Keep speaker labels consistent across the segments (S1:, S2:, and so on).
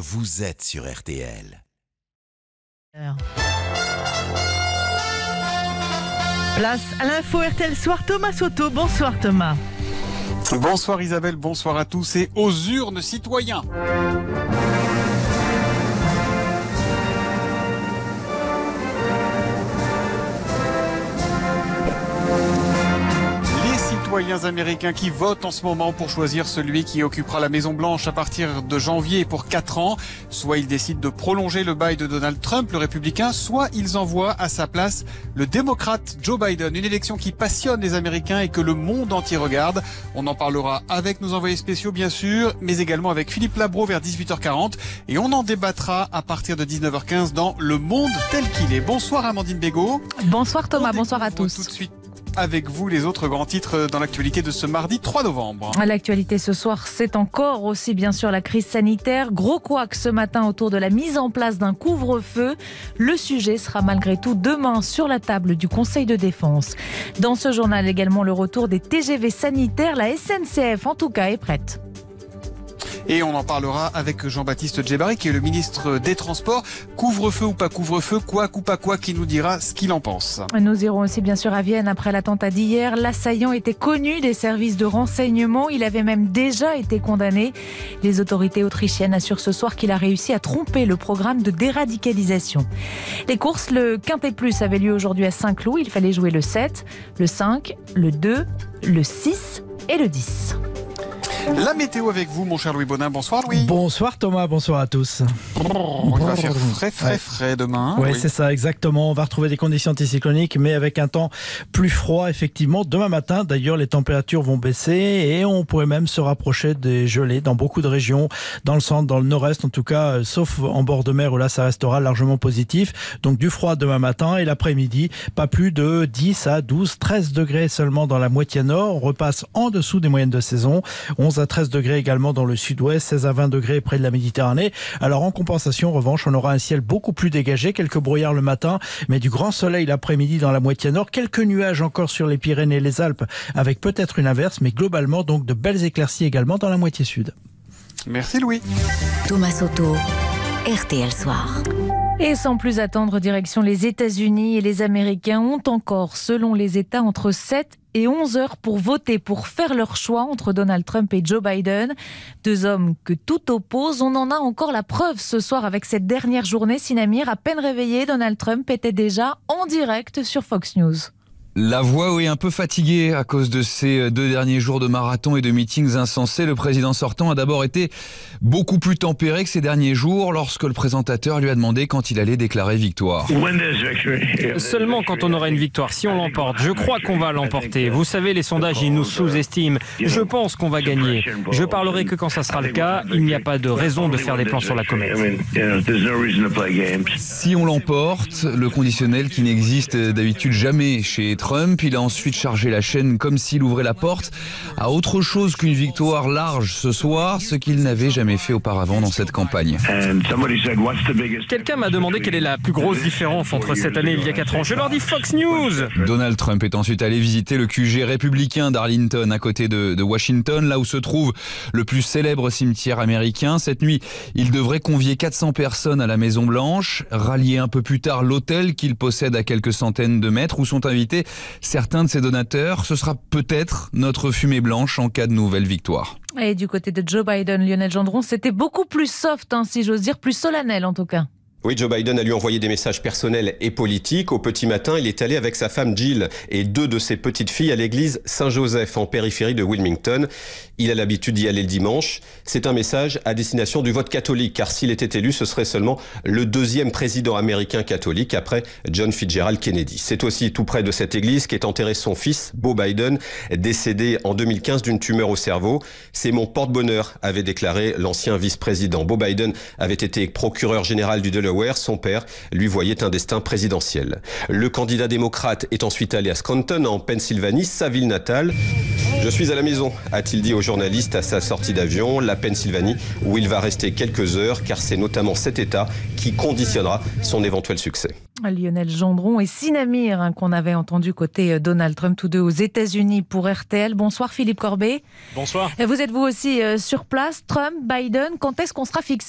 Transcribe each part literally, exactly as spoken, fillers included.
S1: vous êtes sur R T L.
S2: Place à l'info R T L Soir, Thomas Soto. Bonsoir Thomas.
S3: Bonsoir Isabelle, bonsoir à tous et aux urnes citoyens. Citoyens américains qui votent en ce moment pour choisir celui qui occupera la Maison Blanche à partir de janvier pour quatre ans. Soit ils décident de prolonger le bail de Donald Trump, le républicain, soit ils envoient à sa place le démocrate Joe Biden. Une élection qui passionne les Américains et que le monde entier regarde. On en parlera avec nos envoyés spéciaux bien sûr, mais également avec Philippe Labro vers dix-huit heures quarante. Et on en débattra à partir de dix-neuf heures quinze dans Le Monde tel qu'il est. Bonsoir Amandine Bégaud.
S2: Bonsoir Thomas, bonsoir à tous.
S3: Tout de suite avec vous les autres grands titres dans l'actualité de ce mardi trois novembre.
S2: L'actualité ce soir, c'est encore aussi bien sûr la crise sanitaire. Gros couac ce matin autour de la mise en place d'un couvre-feu. Le sujet sera malgré tout demain sur la table du Conseil de défense. Dans ce journal également le retour des T G V sanitaires. La S N C F en tout cas est prête.
S3: Et on en parlera avec Jean-Baptiste Djebbari, qui est le ministre des Transports. Couvre-feu ou pas couvre-feu, quoi ou pas quoi, qui nous dira ce qu'il en pense.
S2: Nous irons aussi bien sûr à Vienne après l'attentat d'hier. L'assaillant était connu des services de renseignement. Il avait même déjà été condamné. Les autorités autrichiennes assurent ce soir qu'il a réussi à tromper le programme de déradicalisation. Les courses, le Quintet Plus avait lieu aujourd'hui à Saint-Cloud. Il fallait jouer le sept, le cinq, le deux, le six et le dix.
S3: La météo avec vous, mon cher Louis Bonin. Bonsoir Louis.
S4: Bonsoir Thomas, bonsoir à tous.
S3: On va faire frais, frais, frais demain.
S4: Ouais,
S3: oui,
S4: c'est ça, exactement. On va retrouver des conditions anticycloniques, mais avec un temps plus froid, effectivement. Demain matin, d'ailleurs, les températures vont baisser et on pourrait même se rapprocher des gelées dans beaucoup de régions, dans le centre, dans le nord-est, en tout cas, sauf en bord de mer où là, ça restera largement positif. Donc du froid demain matin et l'après-midi, pas plus de dix à douze, treize degrés seulement dans la moitié nord. On repasse en dessous des moyennes de saison. onze à treize degrés également dans le sud-ouest, seize à vingt degrés près de la Méditerranée. Alors en compensation, en revanche, on aura un ciel beaucoup plus dégagé, quelques brouillards le matin, mais du grand soleil l'après-midi dans la moitié nord, quelques nuages encore sur les Pyrénées et les Alpes, avec peut-être une averse, mais globalement donc de belles éclaircies également dans la moitié sud.
S3: Merci Louis.
S5: Thomas Soto, R T L Soir.
S2: Et sans plus attendre, direction les États-Unis, et les Américains ont encore, selon les États, entre sept et onze heures pour voter, pour faire leur choix entre Donald Trump et Joe Biden. Deux hommes que tout oppose. On en a encore la preuve ce soir avec cette dernière journée. Sinamir, à peine réveillé, Donald Trump était déjà en direct sur Fox News.
S6: La voix est un peu fatiguée à cause de ces deux derniers jours de marathon et de meetings insensés. Le président sortant a d'abord été beaucoup plus tempéré que ces derniers jours lorsque le présentateur lui a demandé quand il allait déclarer victoire.
S7: Seulement quand on aura une victoire, si on l'emporte. Je crois qu'on va l'emporter. Vous savez, les sondages, ils nous sous-estiment. Je pense qu'on va gagner. Je parlerai que quand ça sera le cas. Il n'y a pas de raison de faire des plans sur la comète.
S6: Si on l'emporte, le conditionnel qui n'existe d'habitude jamais chez Trump, il a ensuite chargé la chaîne comme s'il ouvrait la porte à autre chose qu'une victoire large ce soir, ce qu'il n'avait jamais fait auparavant dans cette campagne.
S7: Quelqu'un m'a demandé quelle est la plus grosse différence entre cette année et il y a quatre ans. Je leur dis Fox News.
S6: Donald Trump est ensuite allé visiter le Q G républicain d'Arlington à côté de, de Washington, là où se trouve le plus célèbre cimetière américain. Cette nuit, il devrait convier quatre cents personnes à la Maison Blanche, rallier un peu plus tard l'hôtel qu'il possède à quelques centaines de mètres où sont invités certains de ses donateurs. Ce sera peut-être notre fumée blanche en cas de nouvelle victoire.
S2: Et du côté de Joe Biden, Lionel Gendron, c'était beaucoup plus soft, hein, si j'ose dire, plus solennel en tout cas.
S8: Oui, Joe Biden a lui envoyé des messages personnels et politiques. Au petit matin, il est allé avec sa femme Jill et deux de ses petites filles à l'église Saint-Joseph en périphérie de Wilmington. Il a l'habitude d'y aller le dimanche. C'est un message à destination du vote catholique, car s'il était élu, ce serait seulement le deuxième président américain catholique après John Fitzgerald Kennedy. C'est aussi tout près de cette église qu'est enterré son fils, Beau Biden, décédé en deux mille quinze d'une tumeur au cerveau. C'est mon porte-bonheur, avait déclaré l'ancien vice-président. Beau Biden avait été procureur général du Delaware. Son père lui voyait un destin présidentiel. Le candidat démocrate est ensuite allé à Scranton, en Pennsylvanie, sa ville natale. Je suis à la maison, a-t-il dit aux journalistes à sa sortie d'avion, la Pennsylvanie, où il va rester quelques heures, car c'est notamment cet État qui conditionnera son éventuel succès.
S2: Lionel Gendron et Sinamir, hein, qu'on avait entendu côté Donald Trump, tous deux aux États-Unis pour R T L. Bonsoir Philippe Corbet.
S7: Bonsoir.
S2: Vous êtes vous aussi euh, sur place. Trump, Biden, quand est-ce qu'on sera fixé ?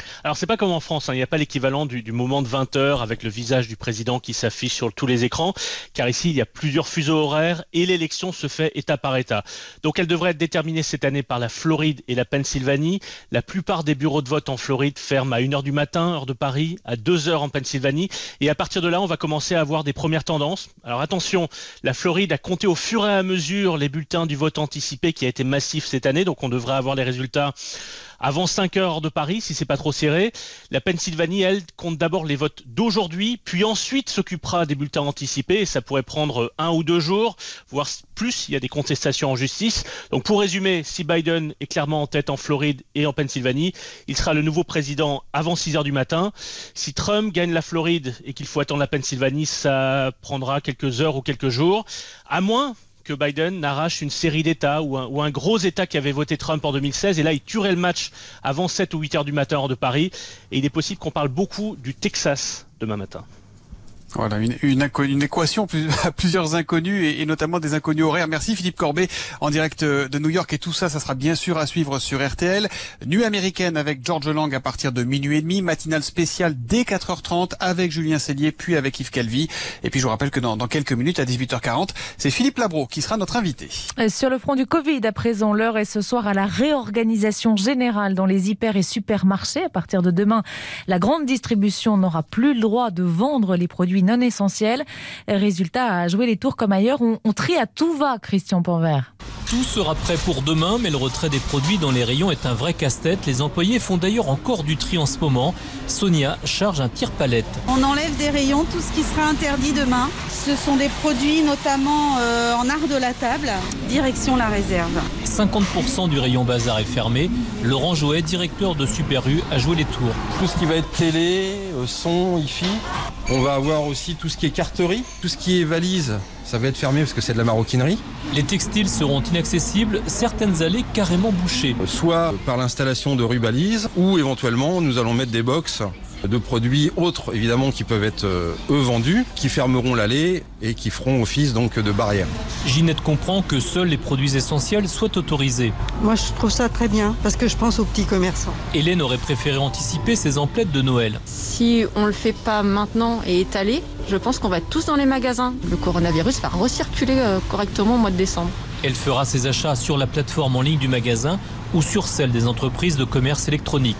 S9: Alors c'est pas comme en France, hein. Il n'y a pas l'équivalent du, du moment de vingt heures avec le visage du président qui s'affiche sur tous les écrans, car ici il y a plusieurs fuseaux horaires et l'élection se fait État par État. Donc elle devrait être déterminée cette année par la Floride et la Pennsylvanie. La plupart des bureaux de vote en Floride ferment à une heure du matin, heure de Paris, à deux heures en Pennsylvanie, et à partir de là on va commencer à avoir des premières tendances. Alors attention, la Floride a compté au fur et à mesure les bulletins du vote anticipé qui a été massif cette année, donc on devrait avoir les résultats avant cinq heures de Paris, si c'est pas trop serré. La Pennsylvanie, elle, compte d'abord les votes d'aujourd'hui, puis ensuite s'occupera des bulletins anticipés, et ça pourrait prendre un ou deux jours, voire plus, il y a des contestations en justice. Donc pour résumer, si Biden est clairement en tête en Floride et en Pennsylvanie, il sera le nouveau président avant six heures du matin. Si Trump gagne la Floride et qu'il faut attendre la Pennsylvanie, ça prendra quelques heures ou quelques jours, à moins que Biden n'arrache une série d'États ou un, ou un gros État qui avait voté Trump en deux mille seize, et là il tuerait le match avant sept ou huit heures du matin hors de Paris, et il est possible qu'on parle beaucoup du Texas demain matin.
S3: Voilà, une, une, une équation à plusieurs inconnus et, et notamment des inconnus horaires. Merci Philippe Corbet en direct de New York, et tout ça, ça sera bien sûr à suivre sur R T L. Nuit américaine avec George Lang à partir de minuit et demi, matinale spéciale dès quatre heures trente avec Julien Cellier puis avec Yves Calvi. Et puis je vous rappelle que dans, dans quelques minutes à dix-huit heures quarante, c'est Philippe Labro qui sera notre invité.
S2: Sur le front du Covid, à présent, l'heure est ce soir à la réorganisation générale dans les hyper et supermarchés. À partir de demain, la grande distribution n'aura plus le droit de vendre les produits non essentiels. Résultat, à jouer les tours comme ailleurs, on, on trie à tout va, Christian Panvert.
S10: Tout sera prêt pour demain, mais le retrait des produits dans les rayons est un vrai casse-tête. Les employés font d'ailleurs encore du tri en ce moment. Sonia charge un tire-palette.
S11: On enlève des rayons tout ce qui sera interdit demain. Ce sont des produits notamment euh, en art de la table, direction la réserve.
S10: cinquante pour cent du rayon bazar est fermé. Laurent Joët, directeur de Super U, a joué les tours.
S12: Tout ce qui va être télé, son, hi-fi. On va avoir aussi tout ce qui est carterie, tout ce qui est valise. Ça va être fermé parce que c'est de la maroquinerie.
S10: Les textiles seront inaccessibles, certaines allées carrément bouchées.
S12: Soit par l'installation de rubalises, ou éventuellement nous allons mettre des box de produits autres évidemment qui peuvent être euh, eux vendus, qui fermeront l'allée et qui feront office donc de barrière.
S10: Ginette comprend que seuls les produits essentiels soient autorisés.
S13: Moi je trouve ça très bien parce que je pense aux petits commerçants.
S10: Hélène aurait préféré anticiper ses emplettes de Noël.
S14: Si on le fait pas maintenant et étalé, je pense qu'on va être tous dans les magasins. Le coronavirus va recirculer euh, correctement au mois de décembre.
S10: Elle fera ses achats sur la plateforme en ligne du magasin ou sur celle des entreprises de commerce électronique.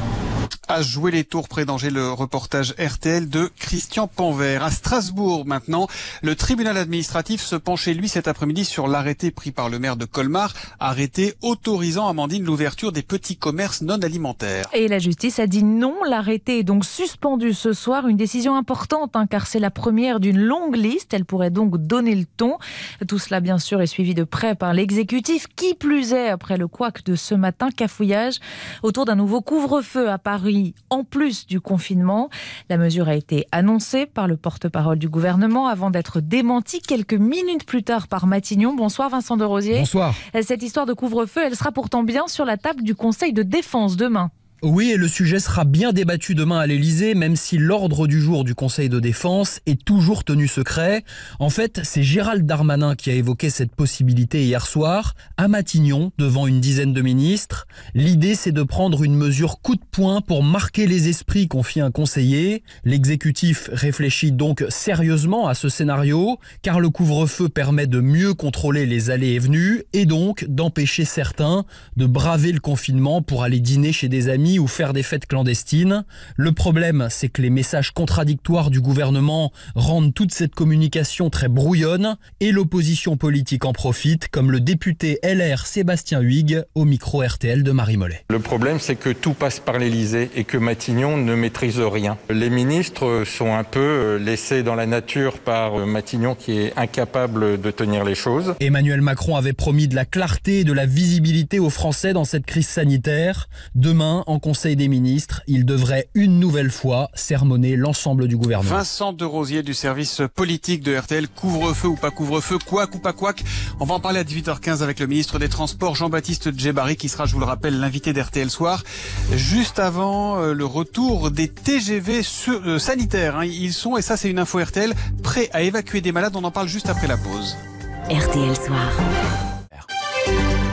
S3: À jouer les tours près d'Angers, le reportage R T L de Christian Panvert. À Strasbourg maintenant, le tribunal administratif se penchait lui cet après-midi sur l'arrêté pris par le maire de Colmar, arrêté autorisant, Amandine, l'ouverture des petits commerces non alimentaires.
S2: Et la justice a dit non, l'arrêté est donc suspendu ce soir, une décision importante hein, car c'est la première d'une longue liste, elle pourrait donc donner le ton. Tout cela bien sûr est suivi de près par l'exécutif, qui plus est après le couac de ce matin, cafouillage autour d'un nouveau couvre-feu à Paris. En plus du confinement, la mesure a été annoncée par le porte-parole du gouvernement avant d'être démentie quelques minutes plus tard par Matignon. Bonsoir Vincent de Rosier.
S15: Bonsoir.
S2: Cette histoire de couvre-feu, elle sera pourtant bien sur la table du Conseil de défense demain.
S15: Oui, et le sujet sera bien débattu demain à l'Elysée, même si l'ordre du jour du Conseil de défense est toujours tenu secret. En fait, c'est Gérald Darmanin qui a évoqué cette possibilité hier soir, à Matignon, devant une dizaine de ministres. L'idée, c'est de prendre une mesure coup de poing pour marquer les esprits, confie un conseiller. L'exécutif réfléchit donc sérieusement à ce scénario, car le couvre-feu permet de mieux contrôler les allées et venues, et donc d'empêcher certains de braver le confinement pour aller dîner chez des amis ou faire des fêtes clandestines. Le problème, c'est que les messages contradictoires du gouvernement rendent toute cette communication très brouillonne et l'opposition politique en profite, comme le député L R Sébastien Huyghe au micro R T L de Marie Mollet.
S16: Le problème, c'est que tout passe par l'Elysée et que Matignon ne maîtrise rien. Les ministres sont un peu laissés dans la nature par Matignon qui est incapable de tenir les choses.
S15: Emmanuel Macron avait promis de la clarté et de la visibilité aux Français dans cette crise sanitaire. Demain, en Conseil des ministres, il devrait une nouvelle fois sermonner l'ensemble du gouvernement.
S3: Vincent de Rosier du service politique de R T L, couvre-feu ou pas couvre-feu, couac ou pas couac. On va en parler à dix-huit heures quinze avec le ministre des Transports, Jean-Baptiste Djebbari, qui sera, je vous le rappelle, l'invité d'R T L Soir. Juste avant euh, le retour des T G V sur, euh, sanitaires. Hein. Ils sont, et ça c'est une info R T L, prêts à évacuer des malades. On en parle juste après la pause.
S5: R T L Soir.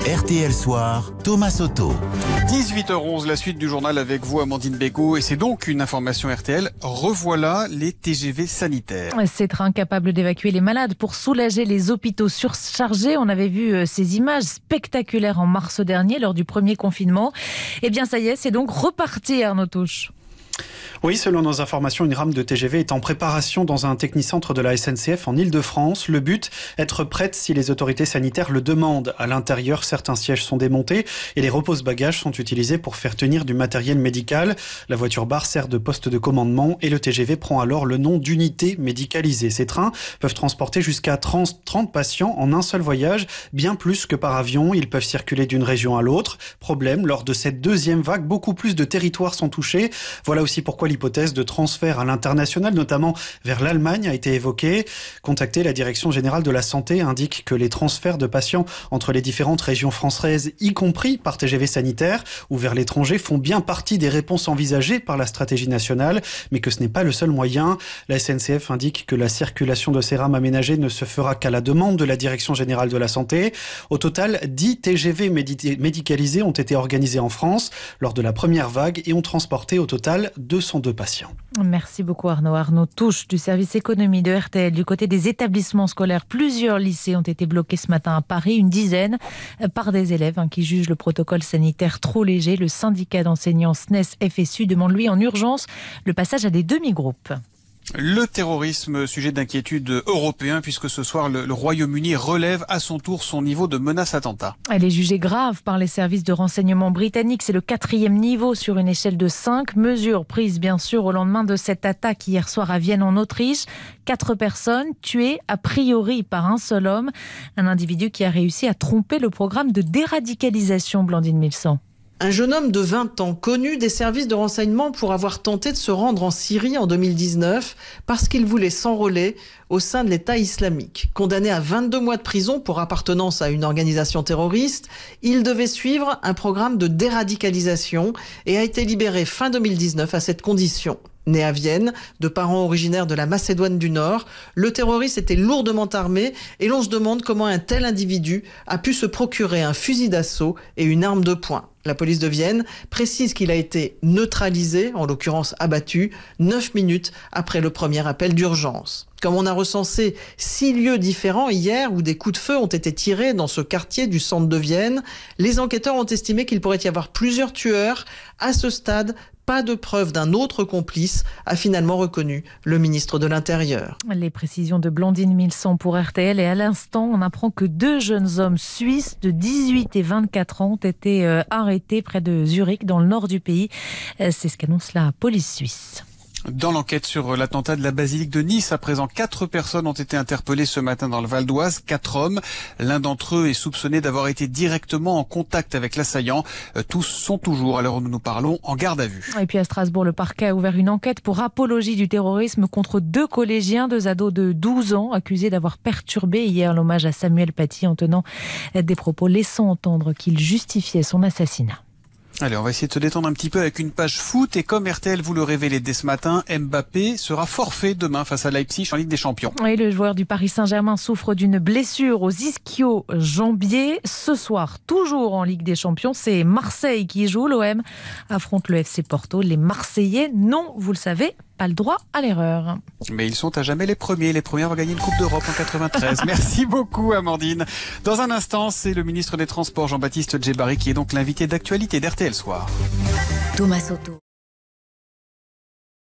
S1: R T L Soir, Thomas Soto.
S3: dix-huit heures onze, la suite du journal avec vous, Amandine Bégaud. Et c'est donc une information R T L. Revoilà les T G V sanitaires.
S2: Ces trains capables d'évacuer les malades pour soulager les hôpitaux surchargés. On avait vu ces images spectaculaires en mars dernier lors du premier confinement. Eh bien, ça y est, c'est donc reparti, Arnaud Touche.
S17: Oui, selon nos informations, une rame de T G V est en préparation dans un technicentre de la S N C F en Ile-de-France. Le but, être prête si les autorités sanitaires le demandent. À l'intérieur, certains sièges sont démontés et les repose-bagages sont utilisés pour faire tenir du matériel médical. La voiture-bar sert de poste de commandement et le T G V prend alors le nom d'unité médicalisée. Ces trains peuvent transporter jusqu'à trente patients en un seul voyage, bien plus que par avion. Ils peuvent circuler d'une région à l'autre. Problème, lors de cette deuxième vague, beaucoup plus de territoires sont touchés. Voilà aussi pourquoi l'hypothèse de transfert à l'international, notamment vers l'Allemagne, a été évoquée. Contactée, la Direction générale de la santé indique que les transferts de patients entre les différentes régions françaises, y compris par T G V sanitaire ou vers l'étranger, font bien partie des réponses envisagées par la stratégie nationale, mais que ce n'est pas le seul moyen. La S N C F indique que la circulation de ces rames aménagées ne se fera qu'à la demande de la Direction générale de la santé. Au total, dix T G V médi- médicalisés ont été organisés en France lors de la première vague et ont transporté au total deux cent deux patients.
S2: Merci beaucoup Arnaud. Arnaud Touche du service économie de R T L. Du côté des établissements scolaires, plusieurs lycées ont été bloqués ce matin à Paris, une dizaine, par des élèves hein, qui jugent le protocole sanitaire trop léger. Le syndicat d'enseignants S N E S F S U demande lui en urgence le passage à des demi-groupes.
S3: Le terrorisme, sujet d'inquiétude européen, puisque ce soir, le, le Royaume-Uni relève à son tour son niveau de menace attentat.
S2: Elle est jugée grave par les services de renseignement britanniques. C'est le quatrième niveau sur une échelle de cinq. Mesures prises, bien sûr, au lendemain de cette attaque hier soir à Vienne, en Autriche. Quatre personnes tuées, a priori, par un seul homme. Un individu qui a réussi à tromper le programme de déradicalisation, Blandine Milsan.
S18: Un jeune homme de vingt ans, connu des services de renseignement pour avoir tenté de se rendre en Syrie en deux mille dix-neuf parce qu'il voulait s'enrôler au sein de l'État islamique. Condamné à vingt-deux mois de prison pour appartenance à une organisation terroriste, il devait suivre un programme de déradicalisation et a été libéré fin deux mille dix-neuf à cette condition. Né à Vienne, de parents originaires de la Macédoine du Nord, le terroriste était lourdement armé et l'on se demande comment un tel individu a pu se procurer un fusil d'assaut et une arme de poing. La police de Vienne précise qu'il a été neutralisé, en l'occurrence abattu, neuf minutes après le premier appel d'urgence. Comme on a recensé six lieux différents hier où des coups de feu ont été tirés dans ce quartier du centre de Vienne, les enquêteurs ont estimé qu'il pourrait y avoir plusieurs tueurs. À ce stade, pas de preuve d'un autre complice, a finalement reconnu le ministre de l'Intérieur.
S2: Les précisions de Blandine Milsan pour R T L. Et à l'instant, on apprend que deux jeunes hommes suisses de dix-huit et vingt-quatre ans ont été euh, arrêtés près de Zurich, dans le nord du pays. Euh, c'est ce qu'annonce la police suisse.
S3: Dans l'enquête sur l'attentat de la basilique de Nice, à présent, quatre personnes ont été interpellées ce matin dans le Val d'Oise, quatre hommes. L'un d'entre eux est soupçonné d'avoir été directement en contact avec l'assaillant. Tous sont toujours, à l'heure où nous nous parlons, en garde à vue.
S2: Et puis à Strasbourg, le parquet a ouvert une enquête pour apologie du terrorisme contre deux collégiens, deux ados de douze ans, accusés d'avoir perturbé hier l'hommage à Samuel Paty en tenant des propos laissant entendre qu'il justifiait son assassinat.
S3: Allez, on va essayer de se détendre un petit peu avec une page foot. Et comme R T L vous le révélait dès ce matin, Mbappé sera forfait demain face à Leipzig en Ligue des Champions.
S2: Oui, le joueur du Paris Saint-Germain souffre d'une blessure aux ischio-jambiers. Ce soir, toujours en Ligue des Champions, c'est Marseille qui joue. L'O M affronte le F C Porto. Les Marseillais, non, vous le savez, pas le droit à l'erreur.
S3: Mais ils sont à jamais les premiers. Les premiers vont gagner une Coupe d'Europe en quatre-vingt-treize. Merci beaucoup, Amandine. Dans un instant, c'est le ministre des Transports, Jean-Baptiste Djebbari, qui est donc l'invité d'actualité d'R T L Soir.
S5: Thomas Soto.